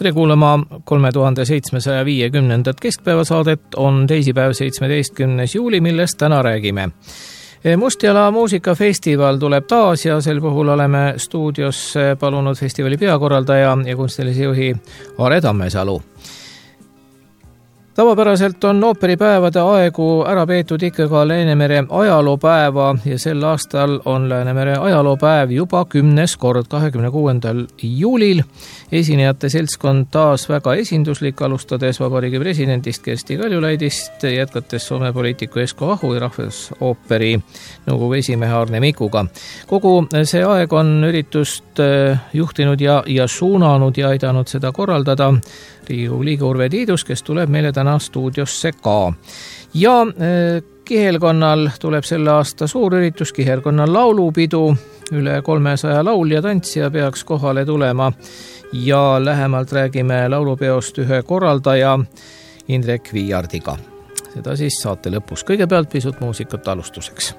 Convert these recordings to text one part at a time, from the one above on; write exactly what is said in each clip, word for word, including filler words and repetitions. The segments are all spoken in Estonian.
tere kuulama kolme tuhande seitsmesaja viiekümnendat keskpäevasaadet, on teisipäev seitsmeteistkümnes juuli, millest täna räägime. Mustjala muusikafestival tuleb taas ja sel puhul oleme stuudios palunud festivali peakorraldaja ja kunstilise juhi Aare Tammesalu. Tavapäraselt on ooperipäevade aegu ära peetud ikka ka Läänemere ajaloopäeva ja sel aastal on Läänemere ajaloopäev juba kümnes kord kahekümne kuuendal juulil. Esinejate seltskond taas väga esinduslik, alustades Vabariigi presidendist Kersti Kaljulaidist, jätkates Soome poliitiku Esko Ahu ja Rahvusooperi nõukogu esimehe Arne Mikuga. Kogu see aeg on üritust juhtinud ja, ja suunanud ja aidanud seda korraldada Riigikogu liige Urve Tiidus, kes tuleb meile täna stuudiosse ka. Ja Kihelkonnal tuleb selle aasta suur üritus, Kihelkonna laulupidu, üle kolmesaja laulja tantsija peaks kohale tulema ja lähemalt räägime laulupeost ühe korraldaja Indrek Viiardiga. Seda siis saate lõpus. Kõigepealt pisut muusikat alustuseks.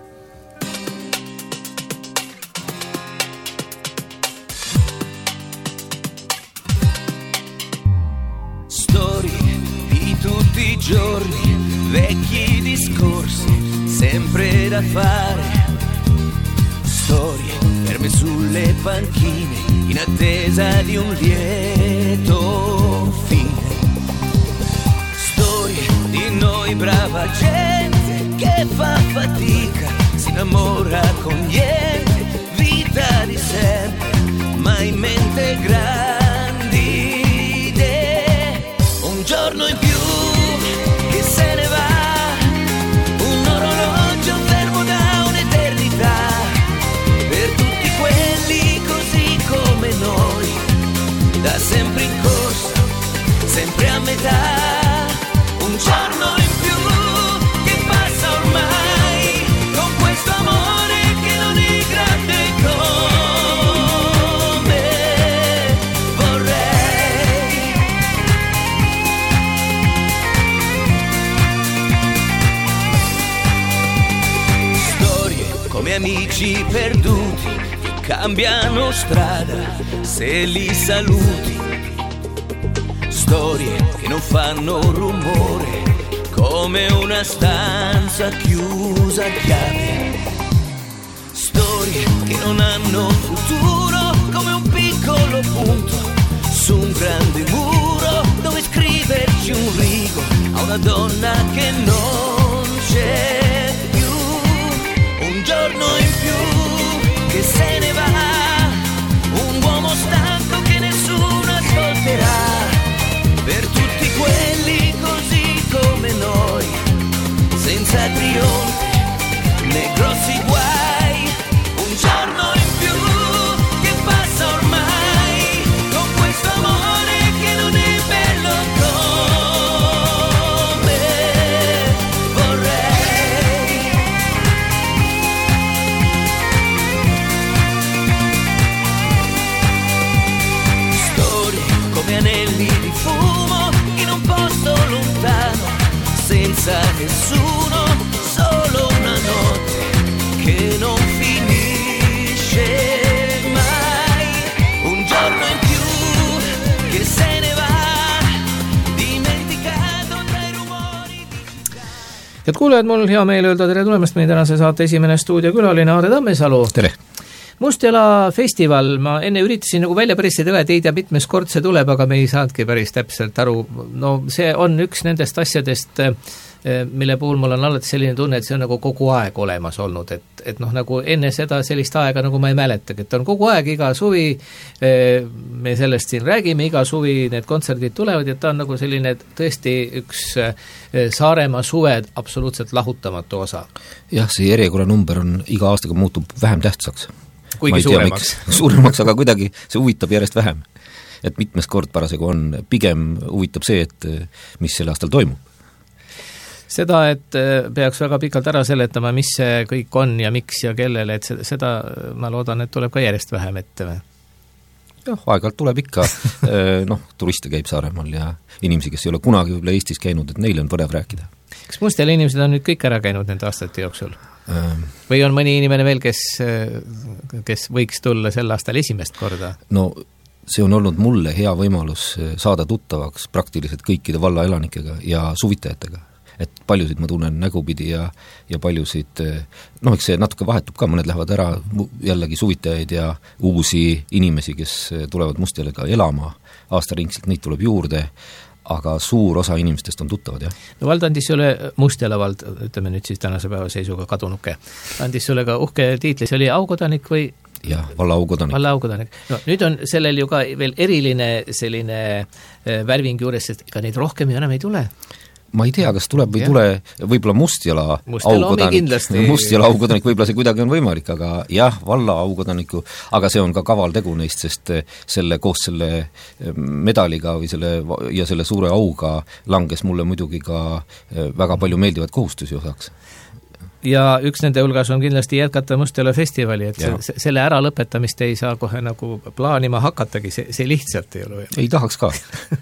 Giorni, vecchi discorsi, sempre da fare. Storie ferme sulle panchine, in attesa di un lieto fine. Storie di noi brava gente che fa fatica, si innamora con niente, vita di sempre, ma in mente grandi idee. Un giorno in più se ne va, un orologio fermo da un'eternità, per tutti quelli così come noi, da sempre in corsa, sempre a metà, un giorno in più che passa ormai, con questo amore che non è grande come vorrei. Come amici perduti che cambiano strada se li saluti. Storie che non fanno rumore come una stanza chiusa a chiave. Storie che non hanno futuro come un piccolo punto su un grande muro dove scriverci un rigo a una donna che non c'è. Un giorno in più che se ne va, un uomo stanco che nessuno ascolterà, per tutti quelli così come noi, senza trionfi né grossi guai. Un giorno in più che passa ormai, con questo amore che non è bello come vorrei. Come anelli di fumo in un posto lontano, senza nessuno, solo una notte che non finisce mai. Un giorno in più che se ne va, dimenticato tra i rumori di città. Head kuulajad, mul hea meel öelda tere tulemast meie tänase saate esimene stuudiokülaline Aare Tammesalu. Tere! Mustjala festival, ma enne üritasin nagu välja pressida ühe, et ei tea mitmes kord see tuleb, aga me ei saadki päris täpselt aru. No see on üks nendest asjadest, mille puhul mul on alati selline tunne, et see on nagu kogu aeg olemas olnud, et, et noh, nagu enne seda sellist aega nagu ma ei mäletagi, et on kogu aeg iga suvi, me sellest siin räägime, iga suvi need kontserdid tulevad ja ta on nagu selline tõesti üks Saaremaa suve absoluutselt lahutamatu osa. Jah, see järjekorra number on iga aastaga muutub vähem tähtsaks. Kuigi suuremaks. suuremaks, aga kuidagi see huvitab järjest vähem. Et mitmes kord parasegu on, pigem huvitab see, et mis sel aastal toimub. Seda, et peaks väga pikalt ära seletama, mis see kõik on ja miks ja kellele, et seda ma loodan, et tuleb ka järjest vähem ette või? Jah, aeg-ajalt tuleb ikka, noh, turiste käib Saaremaal ja inimesi, kes ei ole kunagi võib-olla Eestis käinud, et neile on põnev rääkida. Kas Mustjala inimesed on nüüd kõik ära käinud nende aastate jooksul? Või on mõni inimene veel, kes, kes võiks tulla sel aastal esimest korda? No see on olnud mulle hea võimalus saada tuttavaks praktiliselt kõikide valla elanikega ja suvitajatega. Et paljusid ma tunnen nägupidi ja, ja paljusid, noh, eks see natuke vahetub ka, mõned lähevad ära jällegi suvitajaid ja uusi inimesi, kes tulevad Mustjalaga elama aastaringselt, neid tuleb juurde, aga suur osa inimestest on tuttavad, jah. No vald andis sulle, Mustjala vald, ütleme nüüd siis tänase päeva seisuga kadunuke, andis sulle ka uhke tiitli, see oli aukodanik või? Jah, valla aukodanik. Valla aukodanik. No nüüd on sellel ju ka veel eriline selline värving juures, sest ega neid rohkem ju enam ei tule. Ma ei tea, kas tuleb või ja. tule võib-olla Mustjala, Mustjala aukodanik, Mustjala aukodanik, võib-olla see kuidagi on võimalik, aga jah, valla aukodaniku, aga see on ka kaval tegu neist, sest selle koos selle medaliga või selle, ja selle suure auga langes mulle muidugi ka väga palju meeldivad kohustusi osaks. Ja üks nende hulgas on kindlasti jätkata Mustjala festivali, et see, selle ära lõpetamist ei saa kohe nagu plaanima hakatagi, see, see lihtsalt ei ole. Ei tahaks ka.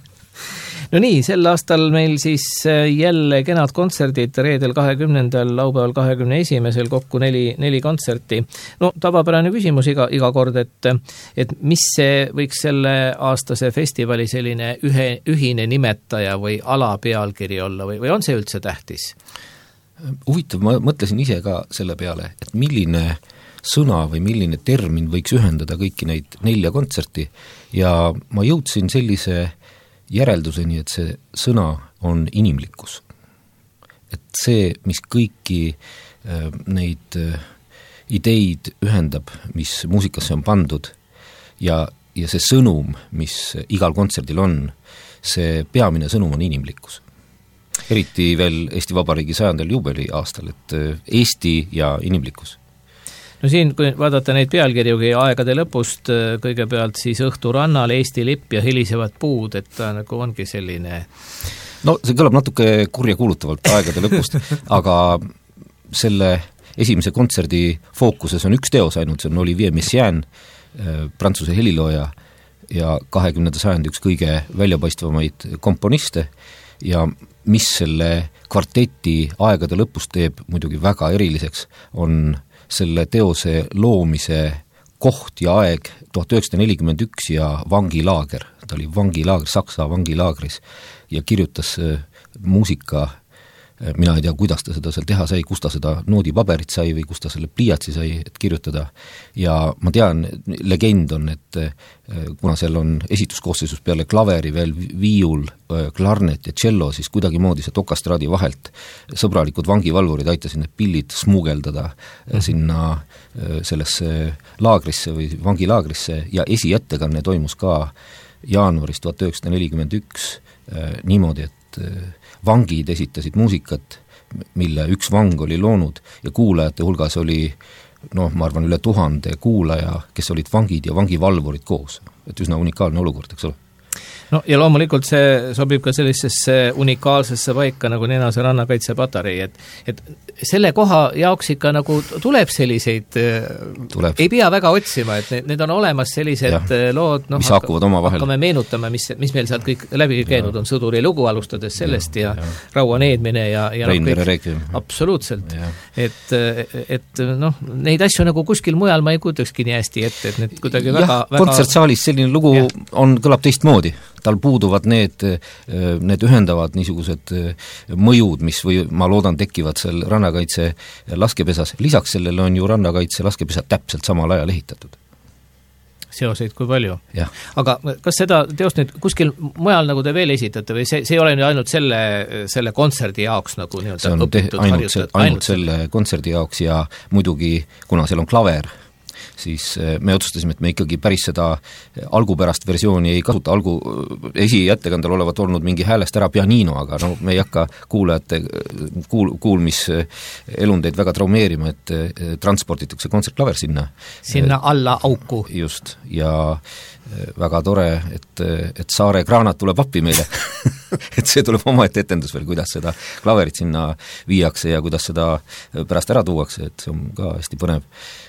No nii, sel aastal meil siis jälle kenad kontserdid, reedel kahekümnendal, laupäeval kahekümne esimesel, kokku neli, neli kontserti. No tavapärane küsimus iga, iga kord, et, et mis see võiks selle aastase festivali selline ühe, ühine nimetaja või alapealkiri olla või, või on see üldse tähtis? Huvitav, ma mõtlesin ise ka selle peale, et milline sõna või milline termin võiks ühendada kõiki neid nelja kontserti ja ma jõudsin sellise järelduseni, et see sõna on inimlikkus. Et see, mis kõiki äh, neid äh, ideid ühendab, mis muusikasse on pandud ja, ja see sõnum, mis igal kontserdil on, see peamine sõnum on inimlikkus. Eriti veel Eesti Vabariigi sajandal juubeli aastal, et äh, Eesti ja inimlikkus. No siin, kui vaadata neid pealkirjugi aegade lõpust, kõigepealt siis õhtu rannal Eesti lipp ja helisevad puud, et ta nagu ongi selline... No see kõlab natuke kurja kuulutavalt aegade lõpust, aga selle esimese kontserdi fookuses on üks teos ainult, see on Olivier Messiaen, prantsuse helilooja ja kahekümnenda sajandi üks kõige väljapaistvamaid komponiste ja mis selle kvarteti aegade lõpust teeb muidugi väga eriliseks, on selle teose loomise koht ja aeg tuhat üheksasada nelikümmend üks ja vangilaager. Ta oli vangilaager, Saksa vangilaagris ja kirjutas muusika, mina ei tea, kuidas ta seda seal teha sai, kus ta seda noodipaberit sai või kus ta selle pliiatsi sai, et kirjutada. Ja ma tean, legend on, et kuna seal on esituskoosseisus peale klaveri veel viiul, klarnet ja cello, siis kuidagi moodi see tokastraadi vahelt sõbralikud vangivalvurid aitasid need pillid smuugeldada mm-hmm. sinna sellesse laagrisse või vangilaagrisse ja esiettekanne toimus ka jaanuaris tuhat üheksasada nelikümmend üks niimoodi, et vangid esitasid muusikat, mille üks vang oli loonud ja kuulajate hulgas oli, noh, ma arvan, üle tuhande kuulaja, kes olid vangid ja vangivalvurid koos. Et üsna unikaalne olukord, eks ole. No ja loomulikult see sobib ka sellisesse unikaalsesse paika nagu Nenase rannakaitsepatarei, et, et selle koha jaoks ikka nagu tuleb selliseid, tuleb. Ei pea väga otsima, et need, need on olemas sellised ja, lood, noh, mis hakuvad oma vahel. Hakkame meenutama, mis, mis meil sealt kõik läbi käinud on, sõduri lugu alustades sellest ja, ja, ja raua needmine ja, ja Reinvere Requiem. Absoluutselt. Et, et noh, neid asju nagu kuskil mujal ma ei kujutakski nii hästi ette, et need kuidagi ja, väga, väga... kontsertsaalis selline lugu ja. on, kõlab teistmoodi. Tal puuduvad need, need ühendavad niisugused mõjud, mis või ma loodan tekivad seal rannakaitse laskepesas. Lisaks sellele on ju rannakaitse laskepesad täpselt samal ajal ehitatud. Seoseid kui palju. Ja. Aga kas seda teost nüüd kuskil mujal nagu te veel esitate või see, see ei ole nüüd ainult selle, selle kontserdi jaoks nagu nii-öelda see on te, ainult, se, ainult, ainult selle kontserdi jaoks ja muidugi, kuna seal on klaver, siis me otsustasime, et me ikkagi päris seda algupärast versiooni ei kasuta, algu esiettekandel olevat olnud mingi häälest ära pianino, aga no me ei hakka kuulajate kuul, kuulmiselundeid väga traumeerima, et transportitakse kontsertklaver sinna. Sinna alla auku. Just, ja väga tore, et, et Saare kraanat tuleb appi meile et see tuleb omaette etendus veel, kuidas seda klaverit sinna viiakse ja kuidas seda pärast ära tuuakse, et see on ka hästi põnev.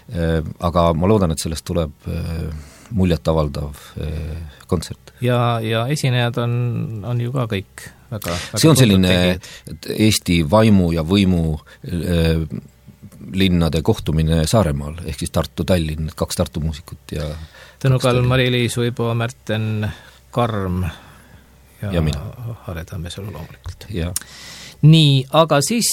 Aga ma loodan, et sellest tuleb muljet avaldav kontsert. Ja, ja esinejad on, on ju ka kõik väga, väga see on selline tegijad. Eesti vaimu ja võimu linnade kohtumine Saaremaal, ehk siis Tartu-Tallinn, kaks Tartu muusikut ja Tõnu Kalm, Mari-Liis Uibo, Märten Karm ja, ja mina. Harre Tammesalu loomulikult. Ja. Nii, aga siis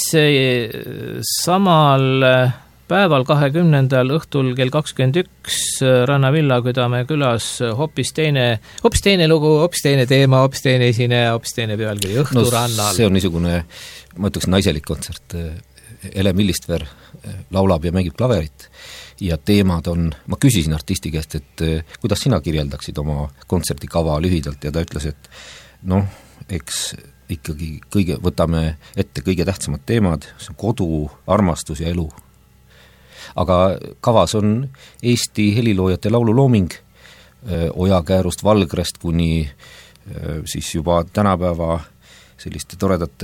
samal päeval kahekümnendal õhtul kell kakskümmend üks Rannavilla Küdame külas hoopis teine, hoopis teine lugu, hoopis teine teema, hoopis teine esineja, hoopis teine pealkiri Õhtu no, rannal. See on niisugune, ma ütleks, naiselik kontsert. Ele Millistver laulab ja mängib klaverit ja teemad on, ma küsisin artisti käest, et kuidas sina kirjeldaksid oma kontsertikava lühidalt ja ta ütles, et noh, eks ikkagi kõige, võtame ette kõige tähtsamad teemad, see on kodu, armastus ja elu. Aga kavas on Eesti heliloojate laululooming Ojakäärust, Valgrest kuni siis juba tänapäeva selliste toredate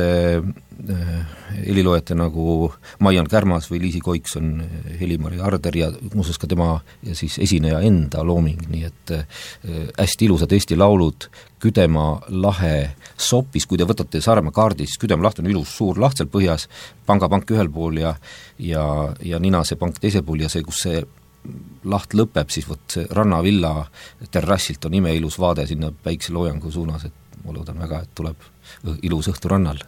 heliloojate nagu Maian Kärmas või Liisi Koikson, Heli-Mari Arder ja muuseas ka tema ja siis esineja enda looming, nii et hästi ilusad Eesti laulud, Küdema lahe Sopis, kui te võtate Saaremaa kaardi, siis Küdema laht on ilus suur laht seal põhjas, pangapank ühel pool ja, ja, ja Ninase pank teisel pool ja see, kus see laht lõpeb, siis võt see Rannavilla terrassilt on imeilus vaade sinna päikseloojangu suunas, et ma loodan väga, et tuleb ilus õhtu rannal.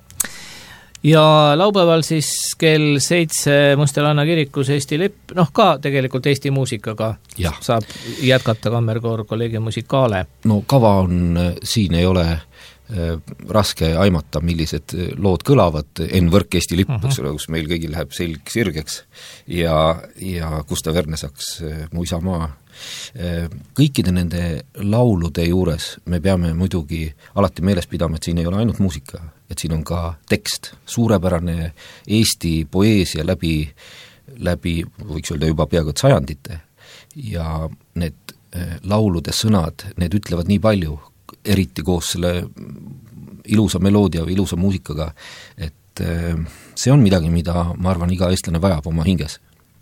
Ja laupäeval siis kell seitse Mustelanna kirikus Eesti lipp, noh ka tegelikult Eesti muusikaga ja. Saab jätkata Kammerkoor Collegium Musicale. No kava on, siin ei ole raske aimata, millised lood kõlavad, Enn Võrk Eesti lipp, uh-huh. eks, kus meil kõigil läheb selg sirgeks ja, ja Gustav Ernesaks Mu isamaa. Kõikide nende laulude juures me peame muidugi alati meeles pidama, et siin ei ole ainult muusika, et siin on ka tekst, suurepärane Eesti poeesia läbi, läbi võiks öelda juba peaaegu et sajandite ja need laulude sõnad, need ütlevad nii palju, eriti koos selle ilusa meloodia või ilusa muusikaga, et see on midagi, mida ma arvan, iga eestlane vajab oma hinges.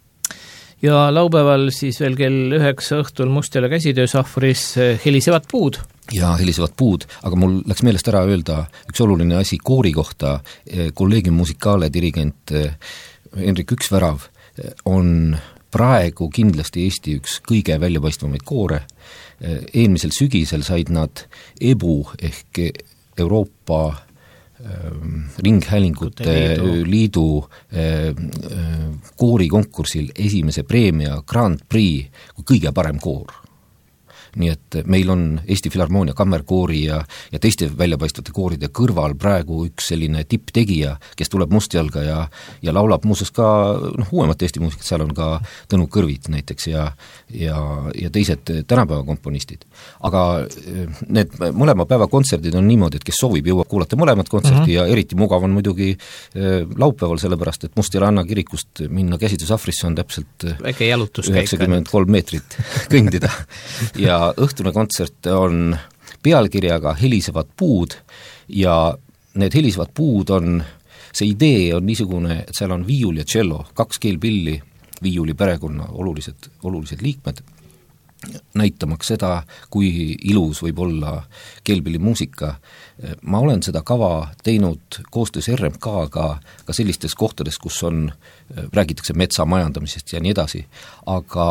Ja laupäeval siis veel kell üheksa õhtul Mustjala käsitöösahvris helisevad puud. Ja helisevad puud, aga mul läks meelest ära öelda üks oluline asi koori kohta, Collegium Musicale dirigent Henrik Üksvärav on praegu kindlasti Eesti üks kõige väljapaistvamaid koore. Eelmisel sügisel said nad E B U ehk Euroopa Ringhäälingute liidu, liidu koorikonkursil esimese preemia Grand Prix kui kõige parem koor. Nii et meil on Eesti Filharmoonia kammerkoori ja, ja teiste väljapaistvate kooride kõrval praegu üks selline tipptegija, kes tuleb Mustjalga ja, ja laulab muuseas ka noh, uuemat Eesti muusikat, seal on ka Tõnu Kõrvit näiteks ja, ja, ja teised tänapäeva komponistid. Aga need mõlema päeva kontserdid on niimoodi, et kes soovib, jõuab kuulata mõlemat kontserti mm-hmm. ja eriti mugav on muidugi laupäeval, sellepärast et Mustjalanna kirikust minna käsitöösahvrisse on täpselt üheksakümmend kolm meetrit kõndida ja õhtune kontsert on pealkirjaga Helisevad puud ja need helisevad puud on, see idee on niisugune, et seal on viiul ja cello, kaks keelpilli, viiuli perekonna olulised, olulised liikmed, näitamaks seda, kui ilus võib olla keelpilli muusika. Ma olen seda kava teinud koostöös R M K-ga ka sellistes kohtades, kus on, räägitakse metsamajandamisest ja nii edasi, aga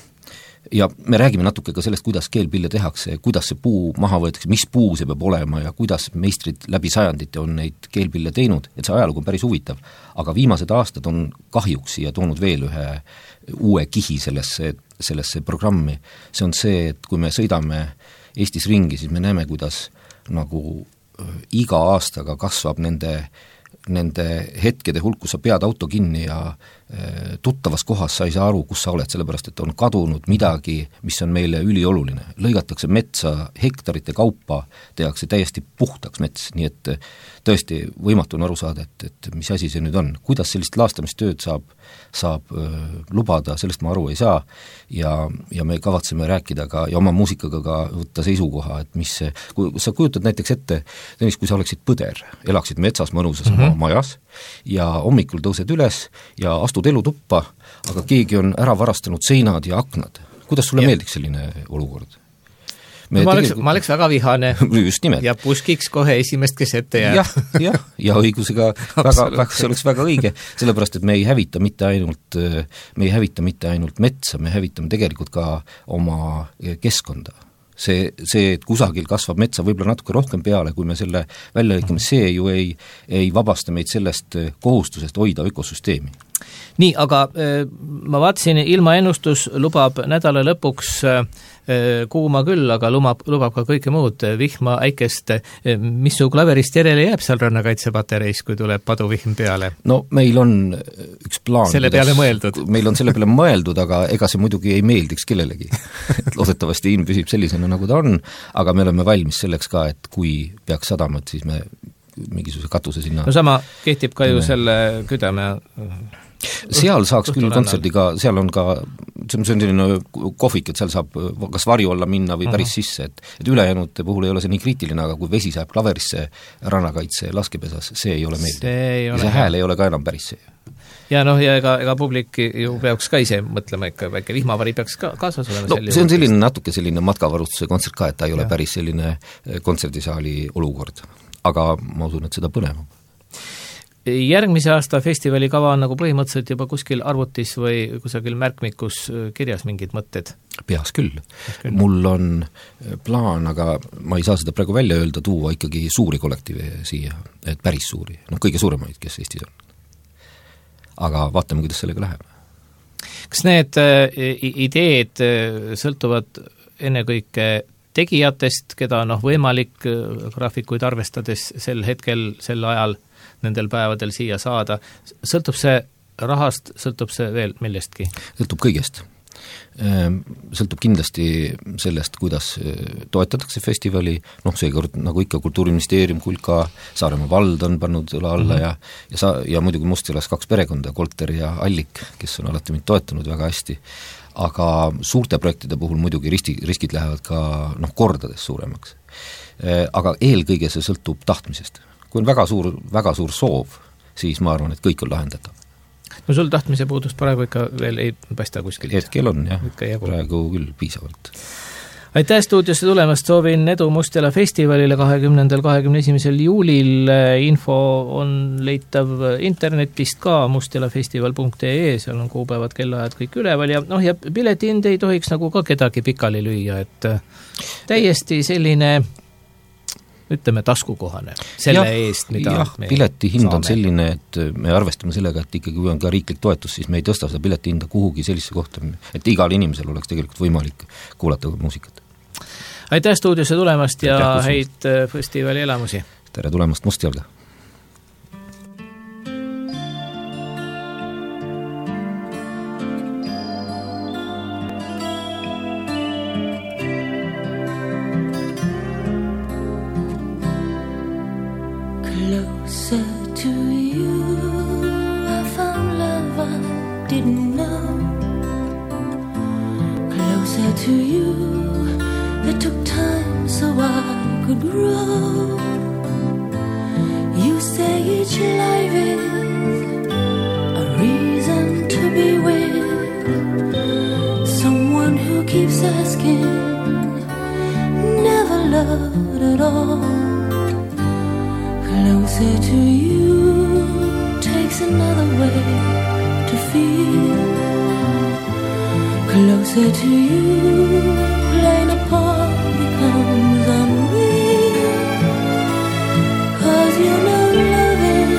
ja me räägime natuke ka sellest, kuidas keelpille tehakse, kuidas see puu maha võetakse, mis puu see peab olema ja kuidas meistrid läbi sajandite on neid keelpille teinud, et see ajalugu on päris huvitav. Aga viimased aastad on kahjuks siia toonud veel ühe uue kihi sellesse, sellesse programmi. See on see, et kui me sõidame Eestis ringi, siis me näeme, kuidas nagu iga aastaga kasvab nende nende hetkede hulk, kus sa pead auto kinni ja e, tuttavas kohas sa ei saa aru, kus sa oled, sellepärast et on kadunud midagi, mis on meile ülioluline. Lõigatakse metsa hektarite kaupa, tehakse täiesti puhtaks mets, nii et tõesti võimatu on aru saada, et, et mis asi see nüüd on. Kuidas sellist laastamistööd saab, saab e, lubada, sellest ma aru ei saa ja, ja me kavatseme rääkida ka ja oma muusikaga ka võtta seisukoha, et mis see, kui sa kujutad näiteks ette, Tõnis, kui sa oleksid põder, elaksid metsas mõnusas mm-hmm. majas ja hommikul tõused üles ja astud elutuppa, aga keegi on ära varastanud seinad ja aknad. Kuidas sulle ja. meeldiks selline olukord? Me no, ma, tegelikult... oleks, ma oleks väga vihane just nimelt. Ja puskiks kohe esimest, kes ette jääb. jah, jah, ja õigusega väga, väga, see oleks väga õige, sellepärast, et me ei hävita mitte ainult, me ei hävita mitte ainult metsa, me hävitame tegelikult ka oma keskkonda. See, see, et kusagil kasvab metsa võib-olla natuke rohkem peale, kui me selle välja lõikame, see ju ei, ei vabasta meid sellest kohustusest hoida ökosüsteemi. Nii, aga ma vaatasin, ilmaennustus lubab nädala lõpuks kuuma küll, aga lubab, lubab ka kõike muud, vihma, äikest, mis su klaverist järele jääb seal rannakaitsepatereis, kui tuleb paduvihm peale? No meil on üks plaan. Selle peale kuidas, mõeldud? Meil on selle peale mõeldud, aga ega see muidugi ei meeldiks kellelegi. Loodetavasti ilm püsib sellisena, nagu ta on, aga me oleme valmis selleks ka, et kui peaks sadamat, siis me mingisuguse katuse sinna... No sama kehtib ka ju selle küdame... seal saaks küll kontserdiga, seal on ka, see on selline kohvik, et seal saab kas varju olla minna või päris sisse, et, et ülejäänute puhul ei ole see nii kriitiline, aga kui vesi saab klaverisse rannakaitse laskepesas, see ei ole meeldiv. See, ole see hääl ei ole ka enam päris see. Ja noh, ja ega, ega publik ju peaks ka ise mõtlema ikka, väike vihmavari peaks ka kaasas olema. No see on selline natuke selline matkavarustuse kontsert ka, et ta ei ole ja. päris selline kontserdisaali olukord, aga ma usun, et seda põnevam. Järgmise aasta festivali kava on nagu põhimõtteliselt juba kuskil arvutis või kusagil märkmikus kirjas mingid mõtted? Peas küll. küll. Mul on plaan, aga ma ei saa seda praegu välja öelda, tuua ikkagi suuri kollektiive siia, et päris suuri, noh kõige suuremaid, kes Eestis on. Aga vaatame, kuidas sellega läheb. Kas need ideed sõltuvad ennekõike tegijatest, keda noh võimalik graafikuid arvestades sel hetkel, sel ajal nendel päevadel siia saada, sõltub see rahast, sõltub see veel millestki? Sõltub kõigest. Sõltub kindlasti sellest, kuidas toetatakse festivali, noh seekord nagu ikka Kultuuriministeerium, Kulka, Saaremaa vald on pannud õla alla mm -hmm. ja, ja, sa, ja muidugi Mustjalas kaks perekonda, Kolter ja Allik, kes on alati mind toetanud väga hästi, aga suurte projektide puhul muidugi risti, riskid lähevad ka noh, kordades suuremaks. Aga eelkõige see sõltub tahtmisest. Kui on väga suur, väga suur soov, siis ma arvan, et kõik on lahendatav. No sul tahtmise puudust praegu ikka veel ei paista kuskilt? Hetkel on, jah. Praegu küll piisavalt. Aitäh stuudiosse tulemast, soovin edu Mustjala festivalile kahekümnendal kahekümne esimesel juulil. Info on leitav internetist ka mustjalafestival punkt ee, seal on kuupäevad, kellaajad kõik üleval ja noh, ja piletihind ei tohiks nagu ka kedagi pikali lüüa, et täiesti selline ütleme taskukohane selle ja, eest, mida jah, me piletihind saame. On selline, et me arvestame sellega, et ikkagi kui on ka riiklik toetus, siis me ei tõsta seda piletihinda kuhugi sellisse kohta, et igal inimesel oleks tegelikult võimalik kuulata muusikat. Aitäh stuudiosse tulemast ja Aitäh, häid festivali elamusi! Tere tulemast Mustjalga! To you, it took time so I could grow. You say each life is a reason to be with someone who keeps asking, never loved at all. Closer to you takes another way to feel. Closer to you, playing a part becomes unreal. Cause you know loving,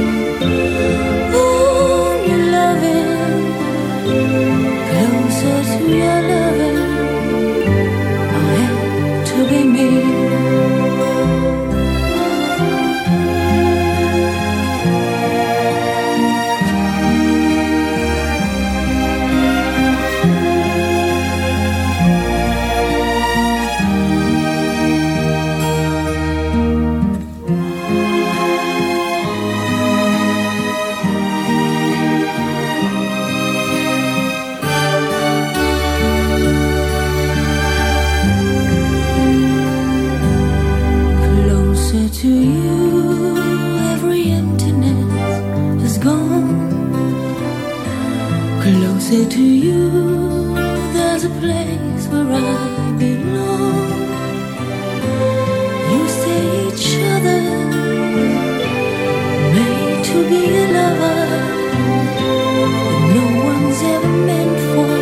only loving. Closer to your loving, I had to be me. Closer to you, there's a place where I belong. to be a lover that no one's ever meant for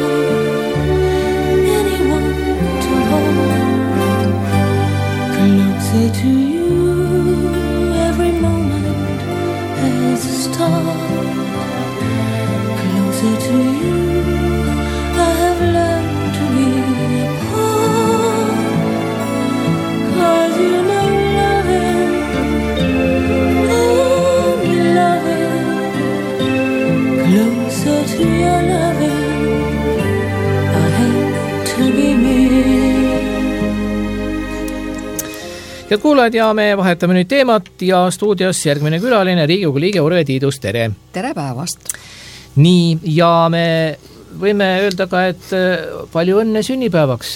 anyone to hold. Closer to you, every moment has a start. Closer to you, I have learned to be apart. 'Cause you know loving, only loving. Closer to your loving, I hate to be me. Head kuulajad, ja me vahetame nüüd teemat ja stuudios järgmine külaline, Riigikogu liige Urve Tiidus, tere! Tere päevast! Nii, ja me võime öelda ka, et palju õnne sünnipäevaks.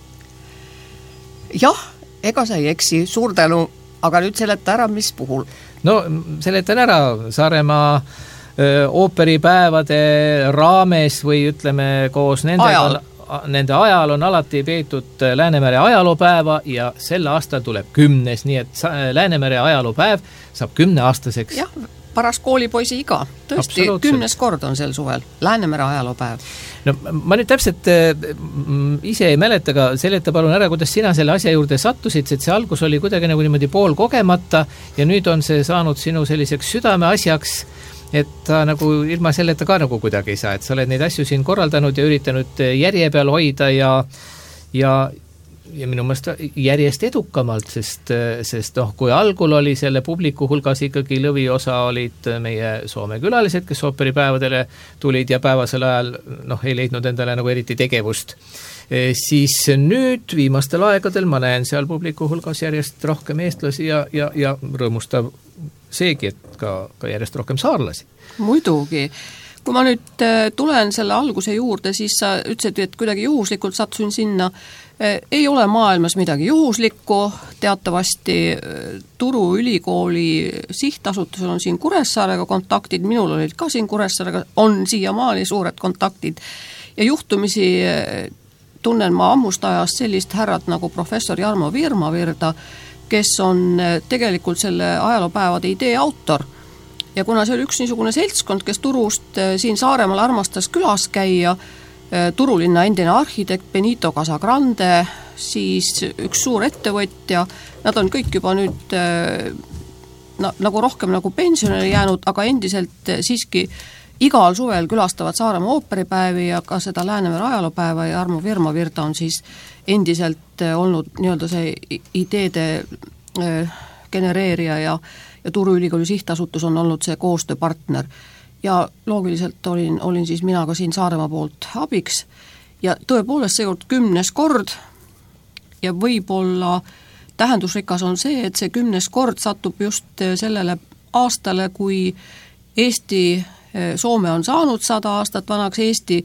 Jah, ega sa ei eksi, suur tänu, aga nüüd seleta ära, mis puhul? No, seletan ära, Saaremaa öö, ooperipäevade raames või ütleme koos nendega, ajal. Nende ajal on alati peetud Läänemere ajaloopäeva ja sel aastal tuleb kümnes, nii et Läänemere ajaloopäev saab kümneaastaseks. Jah, paras koolipoisi iga. Tõesti, kümnes kord on sel suvel. Läänemere ajaloopäev. No ma nüüd täpselt ise ei mäleta, aga seleta palun ära, kuidas sina selle asja juurde sattusid, sest see algus oli kuidagi nagu niimoodi pool kogemata ja nüüd on see saanud sinu selliseks südame asjaks, et ta nagu ilma selleta ka nagu kuidagi ei saa, et sa oled neid asju siin korraldanud ja üritanud järje peal hoida ja ja ja minu mõelest järjest edukamalt, sest, sest noh, kui algul oli selle publiku hulgas ikkagi lõviosa olid meie Soome külalised, kes ooperipäevadele tulid ja päevasel ajal noh, ei leidnud endale nagu eriti tegevust, siis nüüd viimastel aegadel ma näen seal publiku hulgas järjest rohkem eestlasi ja, ja, ja rõõmustav seegi, et ka, ka järjest rohkem saarlasi. Muidugi. Kui ma nüüd tulen selle alguse juurde, siis sa ütlesid, et kuidagi juhuslikult sattusin sinna. Ei ole maailmas midagi juhuslikku, teatavasti Turu ülikooli sihtasutusel on siin Kuressaarega kontaktid, minul olid ka siin Kuressaarega, on siiamaani suured kontaktid ja juhtumisi tunnen ma ammust ajast sellist härrat nagu professor Jarmo Virmavirda, kes on tegelikult selle ajaloopäevade idee autor. Ja kuna see oli üks niisugune seltskond, kes Turust siin Saaremaal armastas külas käia, Turulinna endine arhitekt Benito Casagrande, siis üks suur ettevõtja, nad on kõik juba nüüd na, nagu rohkem nagu pensionile jäänud, aga endiselt siiski igal suvel külastavad Saaremaa ooperipäevi ja ka seda Läänemere ajaloopäeva ja Jarmo Virmavirda on siis endiselt olnud nii-öelda see ideede genereerija ja, ja Turu ülikooli sihtasutus on olnud see koostööpartner. Ja loogiliselt olin, olin siis mina ka siin Saaremaa poolt abiks ja tõepoolest seekord kümnes kord ja võib-olla tähendusrikas on see, et see kümnes kord satub just sellele aastale, kui Eesti, Soome on saanud sada aastat vanaks, Eesti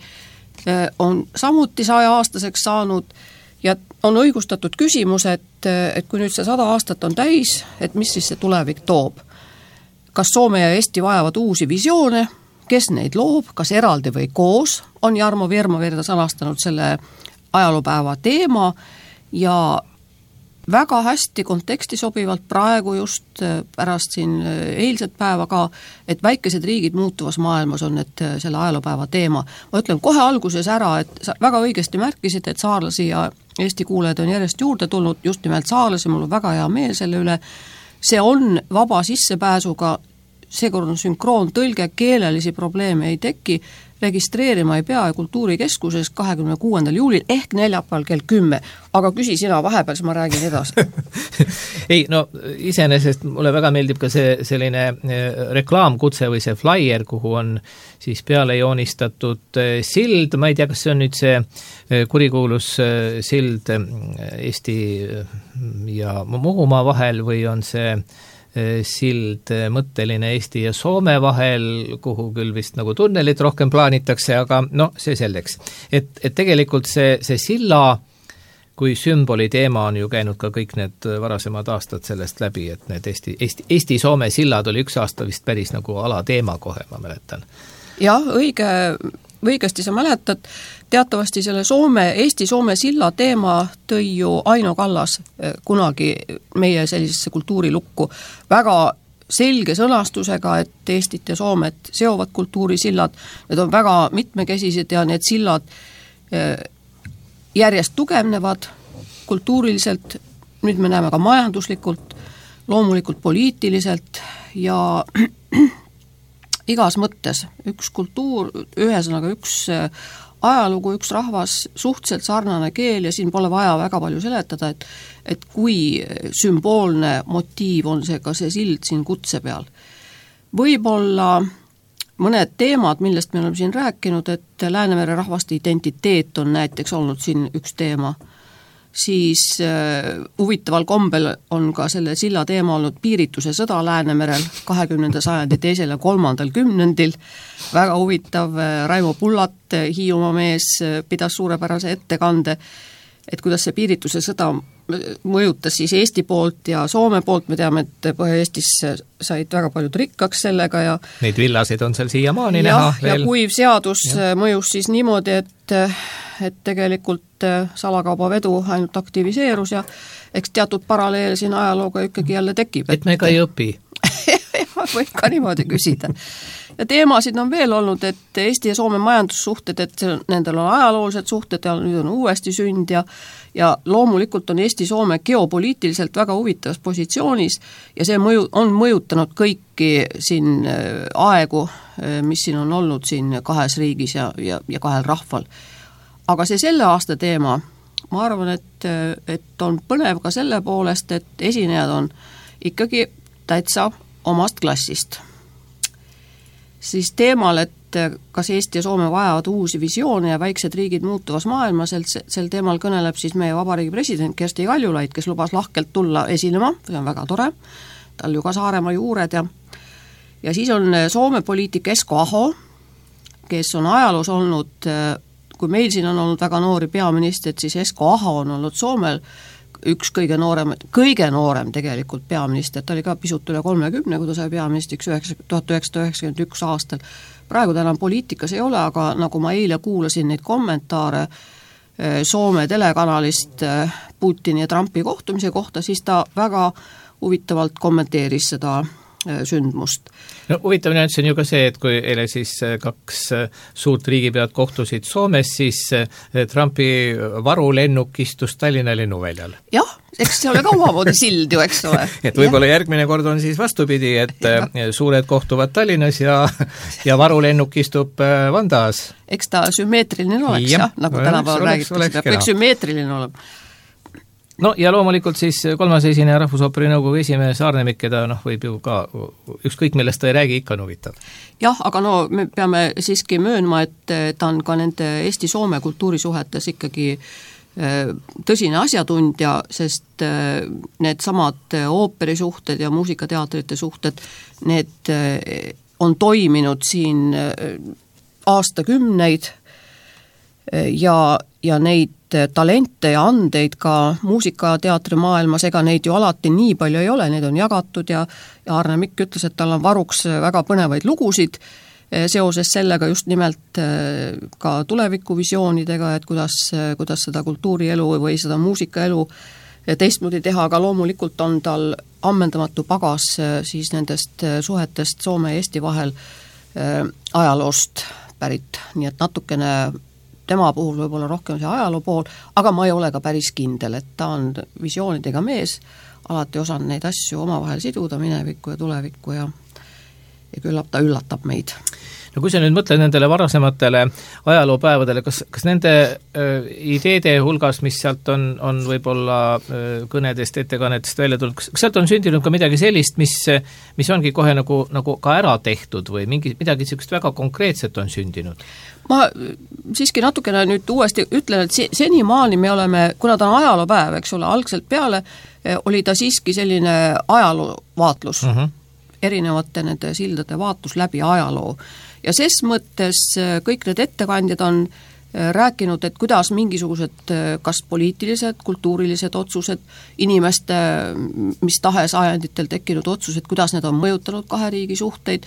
on samuti saja aastaseks saanud ja on õigustatud küsimus, et, et kui nüüd see sada aastat on täis, et mis siis see tulevik toob. Kas Soome ja Eesti vajavad uusi visioone, kes neid loob, kas eraldi või koos, on Jarmo Virmavirda sõnastanud selle ajaloopäeva teema ja väga hästi konteksti sobivalt praegu just pärast siin eilset päeva ka, et väikesed riigid muutuvas maailmas on et selle ajaloopäeva teema. Ma ütlen kohe alguses ära, et sa väga õigesti märkisid, et saarlasi ja Eesti kuulajad on järjest juurde tulnud, just nimelt saarlasi, mul on väga hea meel selle üle. See on vaba sissepääsuga, seekord on sünkroon tõlge, keelelisi probleeme ei teki, registreerima ei pea kultuurikeskuses kahekümne kuuendal juulil ehk neljapäeval kell kümme. Aga küsi sina vahepeal, siis ma räägin edasi. Ei, no iseenesest mulle väga meeldib ka see selline reklaamkutse või see flyer, kuhu on siis peale joonistatud sild, ma ei tea, kas see on nüüd see kurikuulus sild Eesti ja Muhumaa vahel või on see sild mõtteline Eesti ja Soome vahel, kuhu küll vist nagu tunnelit rohkem plaanitakse, aga no see selleks. Et, et tegelikult see, see silla kui sümboli teema on ju käinud ka kõik need varasemad aastad sellest läbi, et need Eesti, Eesti, Eesti-Soome sillad oli üks aasta vist päris nagu alateema kohe, ma mäletan. Jah, õige, õigesti sa mäletad, teatavasti selle Soome, Eesti-Soome silla teema tõi ju Aino Kallas kunagi meie sellisesse kultuurilukku väga selge sõnastusega, et Eestit ja Soomet seovad kultuurisillad, need on väga mitmekesised ja need sillad järjest tugevnevad kultuuriliselt, nüüd me näeme ka majanduslikult, loomulikult poliitiliselt ja igas mõttes üks kultuur, ühesõnaga üks ajalugu, üks rahvas, suhteliselt sarnane keel ja siin pole vaja väga palju seletada, et, et kui sümboolne motiiv on see ka see sild siin kutse peal. Võib-olla mõned teemad, millest me oleme siin rääkinud, et Läänemere rahvaste identiteet on näiteks olnud siin üks teema, siis äh, huvitaval kombel on ka selle silla teema olnud piirituse sõda Läänemerel kahekümnenda sajandi teisel ja kolmandal kümnendil. Väga huvitav, Raimo Pullat, Hiiumaa mees, pidas suurepärase ettekande, et kuidas see piirituse sõda mõjutas siis Eesti poolt ja Soome poolt, me teame, et Põhja-Eestis said väga paljud rikkaks sellega ja neid villasid on seal siiamaani ja, näha veel. Ja kuiv seadus ja. mõjus siis niimoodi, et, et tegelikult salakaubavedu ainult aktiviseerus ja eks teatud paralleel siin ajalooga ikkagi jälle tekib. Et me ka ei õpi. Võib ka niimoodi küsida. Ja teemasid on veel olnud, et Eesti ja Soome majandussuhted, et nendel on ajaloolised suhted ja nüüd on uuesti sünd ja, ja loomulikult on Eesti-Soome geopoliitiliselt väga huvitavas positsioonis ja see mõju, on mõjutanud kõiki siin aegu, mis siin on olnud siin kahes riigis ja, ja, ja kahel rahval. Aga see selle aasta teema, ma arvan, et, et on põnev ka selle poolest, et esinejad on ikkagi täitsa omast klassist. Siis teemal, et kas Eesti ja Soome vajavad uusi visioone ja väiksed riigid muutuvas maailmas, sel, sel teemal kõneleb siis meie vabariigi president Kersti Kaljulaid, kes lubas lahkelt tulla esinema, see on väga tore, tal ju ka Saaremaa juured ja ja siis on Soome poliitik Esko Aho, kes on ajaloos olnud, kui meil siin on olnud väga noori peaministrid, siis Esko Aho on olnud Soomel üks kõige noorem, kõige noorem tegelikult peaminister, ta oli ka pisut üle kolmekümne, kui ta sai peaministriks tuhat üheksasada üheksakümmend üks aastal. Praegu ta enam poliitikas ei ole, aga nagu ma eile kuulasin neid kommentaare Soome telekanalist Putini ja Trumpi kohtumise kohta, siis ta väga huvitavalt kommenteeris seda sündmust. No huvitav nüanss on ju ka see, et kui eile siis kaks suurt riigipead kohtusid Soomes, siis Trumpi varulennuk istus Tallinna lennuväljal. Jah, eks see ole ka omamoodi sild ju, eks ole. et võib-olla ja. järgmine kord on siis vastupidi, et ja. suured kohtuvad Tallinnas ja, ja varulennuk istub Vandas. Eks ta sümmeetriline oleks, ja. jah, nagu tänapäeval räägitakse, peab sümmeetriline olema. No ja loomulikult siis kolmas esineja Rahvusooperi nõukogu esimees Arnemik, keda noh, võib ju ka ükskõik millest ta ei räägi, ikka on huvitav. Jah, aga no me peame siiski möönma, et ta on ka nende Eesti-Soome kultuurisuhetes ikkagi tõsine asjatundja, sest need samad ooperisuhted ja muusikateatrite suhted, need on toiminud siin aastakümneid ja, ja neid talente ja andeid ka muusikateatri maailmas, ega neid ju alati nii palju ei ole, need on jagatud ja, ja Arne Mikk ütles, et tal on varuks väga põnevaid lugusid seoses sellega just nimelt ka tulevikuvisioonidega, et kuidas, kuidas seda kultuurielu või seda muusikaelu teistmoodi teha, aga loomulikult on tal ammendamatu pagas siis nendest suhetest Soome ja Eesti vahel ajaloost pärit, nii et natukene tema puhul võib-olla rohkem see ajaloo pool, aga ma ei ole ka päris kindel, et ta on visioonidega mees, alati osanud neid asju omavahel siduda, minevikku ja tulevikku ja, ja küllap ta üllatab meid. No kui sa nüüd mõtled nendele varasematele ajaloopäevadele, kas, kas nende öö, ideede hulgas, mis sealt on, on võib-olla öö, kõnedest, ettekannetest välja tulnud, kas, kas sealt on sündinud ka midagi sellist, mis, mis ongi kohe nagu, nagu ka ära tehtud või mingi, midagi niisugust väga konkreetset on sündinud? Ma siiski natukene nüüd uuesti ütlen, et senimaani me oleme, kuna ta on ajaloopäev, eks ole, algselt peale, oli ta siiski selline ajaloovaatlus, uh-huh. erinevate nende sildade vaatlus läbi ajaloo. Ja ses mõttes kõik need ettekandjad on rääkinud, et kuidas mingisugused kas poliitilised, kultuurilised otsused, inimeste mis tahes ajanditel tekkinud otsused, kuidas need on mõjutanud kahe riigi suhteid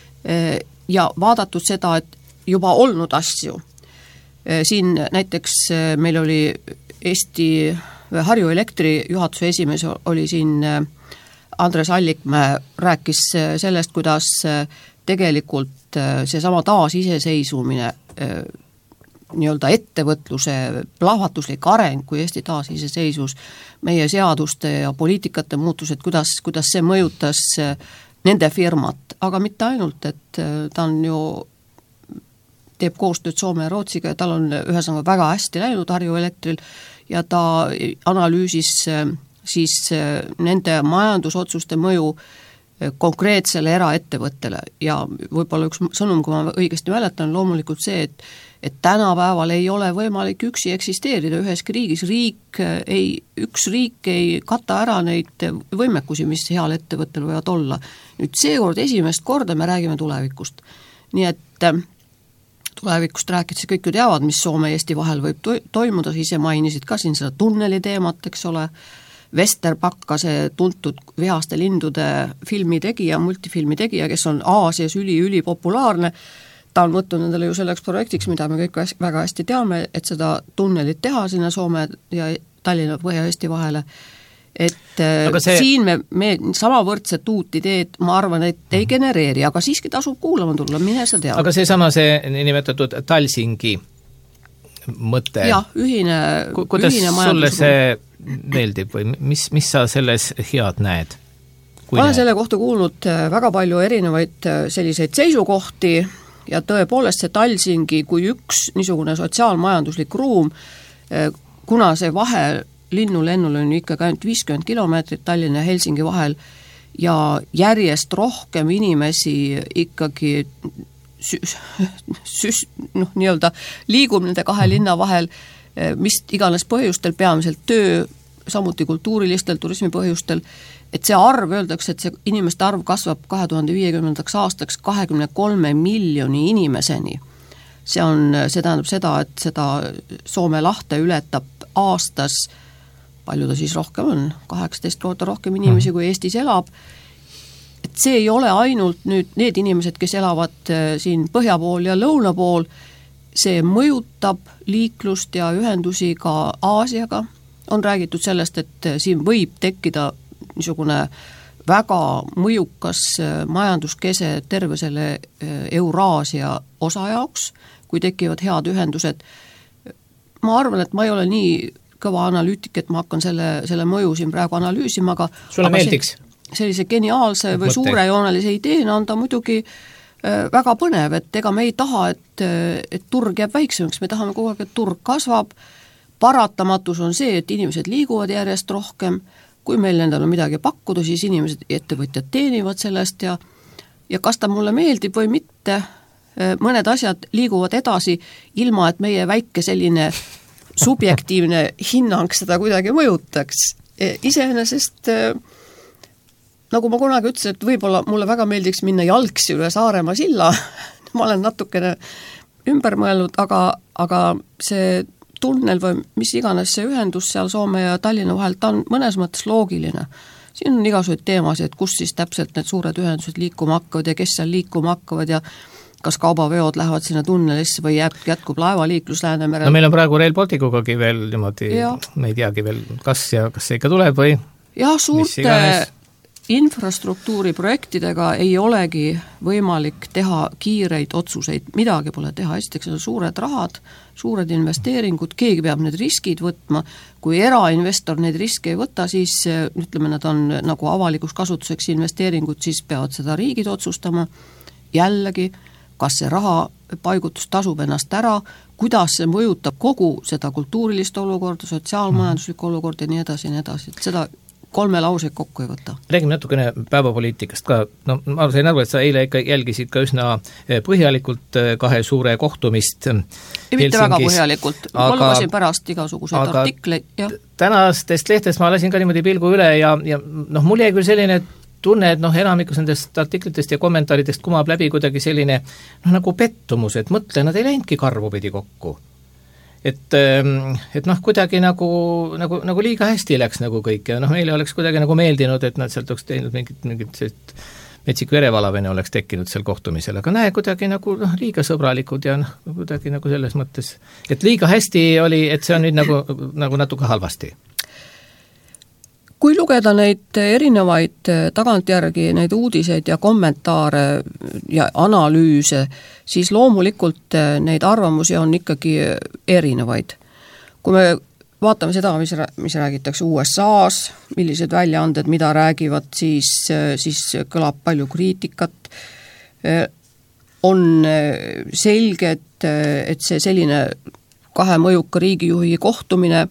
ja vaadatud seda, et juba olnud asju. Siin näiteks meil oli Eesti Harju Elektri juhatuse esimees oli siin Andres Allikmäe rääkis sellest, kuidas tegelikult seesama taasiseseisvumine, nii-öelda ettevõtluse plahvatuslik areng, kui Eesti taasiseseisvus, meie seaduste ja poliitikate muutused, kuidas, kuidas see mõjutas nende firmat, aga mitte ainult, et ta on ju, teeb koostööd Soome ja Rootsiga ja tal on ühesõnaga väga hästi läinud Harju Elektril ja ta analüüsis siis nende majandusotsuste mõju konkreetsele eraettevõttele ja võib-olla üks sõnum, kui ma õigesti mäletan, loomulikult see, et et tänapäeval ei ole võimalik üksi eksisteerida üheski riigis, riik ei, üks riik ei kata ära neid võimekusi, mis heal ettevõttel võivad olla. Nüüd seekord esimest korda me räägime tulevikust. Nii et tulevikust rääkides kõik ju teavad, mis Soome ja Eesti vahel võib to- toimuda, ise mainisid ka siin seda tunneli teemat, eks ole, Vesterbacka, see tuntud Vihaste lindude filmi tegija, multifilmi tegija, kes on Aasias üli-üli populaarne, ta on võtnud endale ju selleks projektiks, mida me kõik väga hästi teame, et seda tunnelit teha sinna Soome ja Tallinna Põhja-Eesti vahele. Et see... siin me, me samavõrdset uut ideed, ma arvan, et ei genereeri, aga siiski tasub kuulama tulla, mine sa tead. Aga see sama see nimetatud Talsingi mõte. Jah, ühine, kuidas ühine sulle see meeldib või mis, mis sa selles head näed? Kui ma olen selle kohta kuulnud väga palju erinevaid selliseid seisukohti ja tõepoolest see Talsingi kui üks niisugune sotsiaalmajanduslik ruum, kuna see vahe linnulennul on ikkagi ainult viiskümmend kilomeetrit Tallinna ja Helsingi vahel ja järjest rohkem inimesi ikkagi süs, süs, noh, nii-öelda liigub nende kahe linna vahel, mis iganes põhjustel, peamiselt töö, samuti kultuurilistel turismipõhjustel, et see arv, öeldakse, et see inimeste arv kasvab kahe tuhande viiekümnendaks aastaks kahekümne kolme miljoni inimeseni. See on, see tähendab seda, et seda Soome lahte ületab aastas, palju ta siis rohkem on, kaheksateist korda rohkem inimesi, kui Eestis elab. Et see ei ole ainult nüüd need inimesed, kes elavad siin põhja pool ja lõuna pool, see mõjutab liiklust ja ühendusi ka Aasiaga. On räägitud sellest, et siin võib tekkida niisugune väga mõjukas majanduskese terve selle Euraasia osa jaoks, kui tekivad head ühendused. Ma arvan, et ma ei ole nii kõva analüütik, et ma hakkan selle, selle mõju siin praegu analüüsima, aga sulle aga meeldiks? Sellise geniaalse või suurejoonelise ideena on ta muidugi väga põnev, et ega me ei taha, et, et turg jääb väiksemaks, me tahame kogu aeg, et turg kasvab, paratamatus on see, et inimesed liiguvad järjest rohkem, kui meil nendel on midagi pakkuda, siis inimesed, ettevõtjad teenivad sellest ja, ja kas ta mulle meeldib või mitte, mõned asjad liiguvad edasi, ilma et meie väike selline subjektiivne hinnang seda kuidagi mõjutaks. Iseenesest, nagu ma kunagi ütlesin, et võib-olla mulle väga meeldiks minna jalgsi üle Saaremaa silla, ma olen natukene ümber mõelnud, aga, aga see tunnel või mis iganes see ühendus seal Soome ja Tallinna vahel, ta on mõnes mõttes loogiline. Siin on igasuguseid teemasid, et kus siis täpselt need suured ühendused liikuma hakkavad ja kes seal liikuma hakkavad ja kas kaubaveod lähevad sinna tunnelisse või jääb, jätkub laevaliiklus Läänemerel. No meil on praegu Rail Balticugagi veel niimoodi, me ei teagi veel, kas ja kas see ikka tuleb või? Jah, suurte infrastruktuuri projektidega ei olegi võimalik teha kiireid otsuseid, midagi pole teha, esiteks on suured rahad, suured investeeringud, keegi peab need riskid võtma, kui erainvestor neid riske ei võta, siis ütleme, nad on nagu avalikus kasutuseks investeeringud, siis peavad seda riigid otsustama, jällegi, kas see raha paigutus tasub ennast ära, kuidas see mõjutab kogu seda kultuurilist olukorda, sotsiaalmajanduslikku olukorda ja nii edasi ja nii edasi, et seda kolme lauseid kokku ei võta. Räägime natukene päevapoliitikast ka, no ma sain aru, et sa eile ikka jälgisid ka üsna põhjalikult kahe suure kohtumist ei mitte väga põhjalikult, ma lugesin pärast igasuguseid artikleid. Jah. Tänastest lehtest ma lasin ka niimoodi pilgu üle ja, ja noh, mul jäi küll selline tunne, et noh, enamikus nendest artiklitest ja kommentaaridest kumab läbi kuidagi selline noh, nagu pettumus, et mõtle, nad ei läinudki karvu pidi kokku. Et, et noh, kuidagi nagu, nagu, nagu liiga hästi läks nagu kõik ja noh, meile oleks kuidagi nagu meeldinud, et nad sealt oleks teinud mingit, mingit sellist metsik verevalavene oleks tekkinud seal kohtumisel, aga näe, kuidagi nagu noh, liiga sõbralikud ja noh, kuidagi nagu selles mõttes, et liiga hästi oli, et see on nüüd nagu, nagu natuke halvasti. kui lugeda neid erinevaid tagantjärgi, neid uudiseid ja kommentaare ja analüüse, siis loomulikult neid arvamusi on ikkagi erinevaid. Kui me vaatame seda, mis, mis räägitakse U S A-s, millised väljaanded, mida räägivad, siis, siis kõlab palju kriitikat. On selge, et, et see selline kahe mõjuka riigijuhi kohtumine